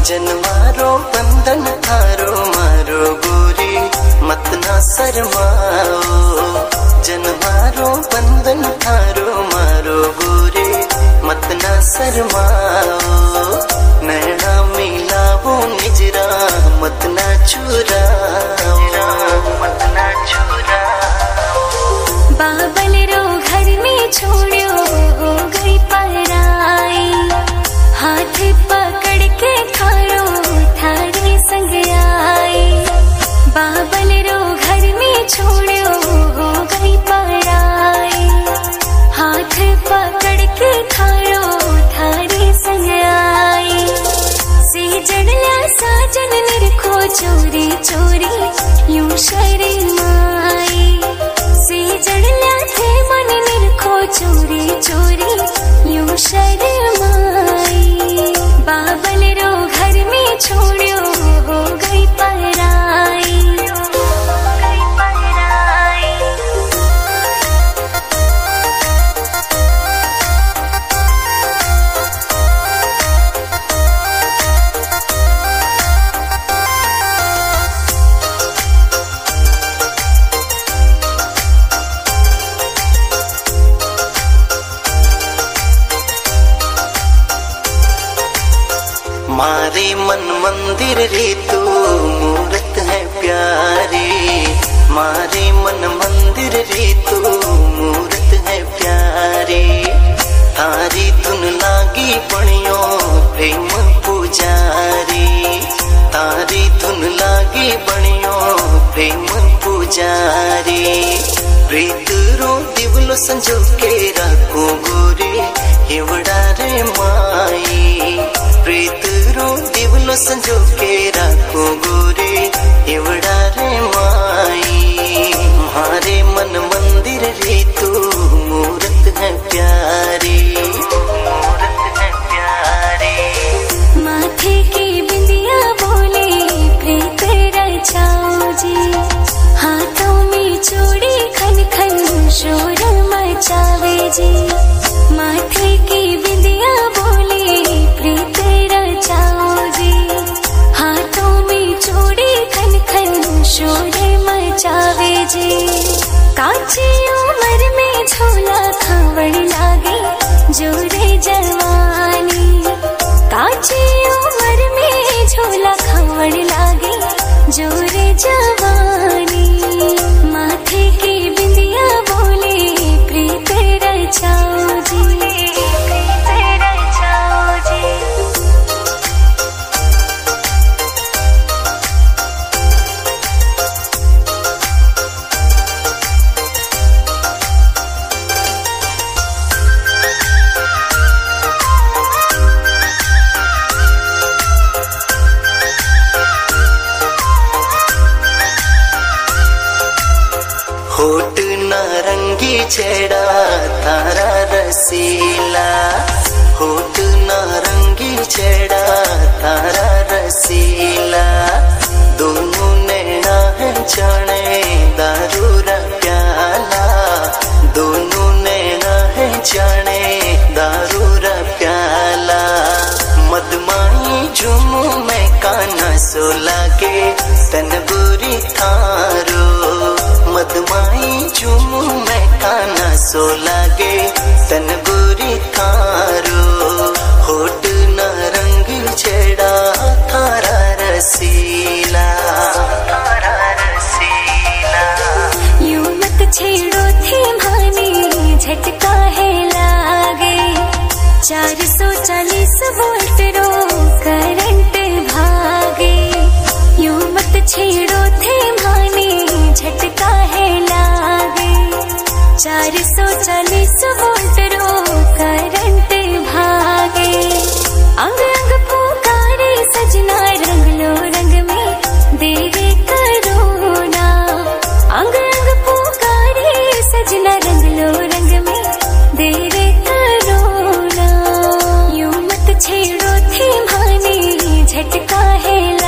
जन्मारो बंधन थारो मारो गोरी मत ना शर्माओ। जन्मारो बंधन थारो मारो गोरी मत ना शर्माओ। नैना मिलावो निजरा मत ना चुराओ, मत ना चुराओ। बाबल रो घर में छोड़ो हो गई पराई, हाथ पकड़ के थारो थारे संग आई। बाबल रो घर में छोड़ो हो गई पराई, हाथ पकड़ के थारो थारे संग आई। सेजड़ला साजन निरखो चोरी चोरी यूं शर्माई। सेजड़ला थे मन निरखो चोरी चोरी यूं शर्माई। बाबल रो घर में छोड़ो हो गई पराई, मारे मन मंदिर रे तू मूरत है प्यारी। मारे मन मंदिर रे तू मूरत है प्यारी। थारी धुन लागी बणियो प्रेम पुजारी। तारी धुन लागी बणियो प्रेम पुजारी। प्रीत रो दिवलो संजो के राखो गोरी हिवड़ा रे माई। प्रीत रो दिवलो संजो के राखो गोरी हिवड़ा रे माई। मारे मन मंदिर रे तू मूरत है प्यारी, मूरत है प्यारी। माथे की बिंदिया बोले प्रीत रचाओ जी, हाथों में चूड़ी खन खन शोर मचावे जी। माथे की बिंदिया बोले प्रीत रचाओ जी, हाथों में चूड़ी खन खन शोर मचावे जी। काची उम्र में झोला खावड़ लागे जोरे जवानी। काची उम्र में झोला खावड़ लागे जोरे जवानी। माथे की बिंदिया बोले प्रीत रचाओ जी, प्रीत रचाओ जी। होठ नारंगी छेड़ा तारा रसीला। होठ नारंगी छेड़ा तारा रसीला। दोनों नैना है जाने दारू रा प्याला। दोनों नैना है जाने दारू रा प्याला। मदमाई झुमू में काना सो लागे तन गोरी थारो। मदमाई झुमू में काना सो लागे तन गोरी थारो। होठ नारंग छेड़ा थारा रसीला, थारा रसीला। यूं मत छेड़ो थे भानी झटका है लागे। 440 वोल्ट रो करंट भागे। यूं मत छेड़ो थे भानी झटका है लागे। 440 वोल्ट रो करंट भागे। अंग अंग पुकारे सजना रंग लो रंग में देवे करोना। अंग अंग पुकारे सजना रंग लो रंग में देवे करोना। यूं मत छेड़ो थे भानी झटका है